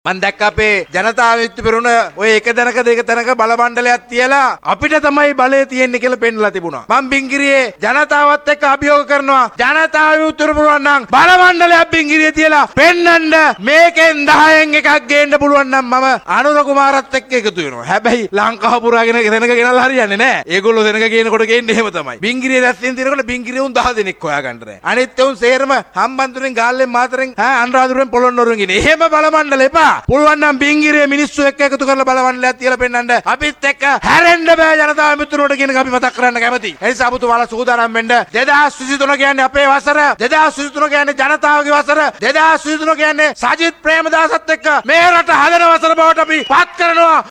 මම දැක්ක අපේ ජනතා විමුක්ති පෙරමුණ ඔය එක තැනක දෙක තැනක බල මණ්ඩලයක් තියලා අපිට තමයි බලය තියෙන්නේ කියලා පෙන්නලා තිබුණා. මම බින්ගිරියේ ජනතාවත් එක්ක අභියෝග කරනවා. ජනතා විමුක්ති පෙරමුණ නම් බල මණ්ඩලයක් බින්ගිරියේ තියලා පෙන්නන්න මේකෙන් 10න් එකක් ගේන්න පුළුවන් නම් මම අනුර කුමාරත් එක්ක එකතු වෙනවා. හැබැයි ලංකාව පුරාගෙන දෙනක ගෙනල්ලා හරියන්නේ නැහැ. ඒගොල්ලෝ දෙනක ගේනකොට ගේන්නේ එහෙම තමයි. බින්ගිරියේ දැස්සින් තියනකොට බින්ගිරියේ උන් 10 දෙනෙක් හොයාගන්න නැහැ. අනිත් උන් සේරම හම්බන්තොටෙන් ගාල්ලෙන් මාතරෙන් අනුරාධපුරෙන් පොළොන්නරුවෙන් ගෙන. එහෙම බල මණ්ඩල එපා. පුළුවන් නම් බින්ගිරියේ මිනිස්සු එක්ක එකතු කරලා බලවන්නලයක් තියලා පෙන්නන්න අපිත් එක්ක හැරෙන්න බෑ ජනතාව මිතුරුන්ට කියන එක අපි මතක් කරන්න කැමතියි. ඒ නිසා අමුතුමාලා සූදානම් වෙන්න 2023 කියන්නේ අපේ වසර 2023 කියන්නේ ජනතාවගේ වසර 2023 කියන්නේ සජිත් ප්‍රේමදාසත් එක්ක මේ රට හදන වසර බවට අපි පත් කරනවා.